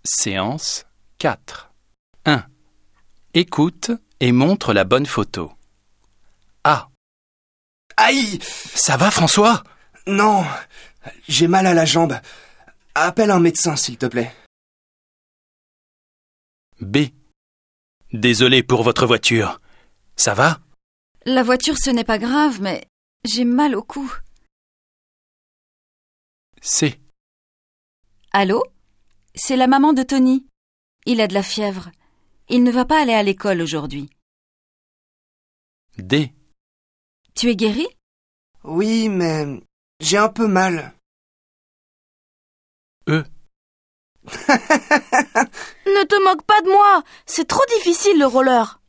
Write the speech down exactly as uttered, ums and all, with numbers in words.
Séance quatre. un. Écoute et montre la bonne photo. A. Aïe! Ça va, François? Non, j'ai mal à la jambe. Appelle un médecin, s'il te plaît. B. Désolé pour votre voiture. Ça va? La voiture, ce n'est pas grave, mais j'ai mal au cou. C. Allô? C'est la maman de Tony. Il a de la fièvre. Il ne va pas aller à l'école aujourd'hui. D. Tu es guéri? Oui, mais j'ai un peu mal. E. Ne te moque pas de moi, c'est trop difficile le roller.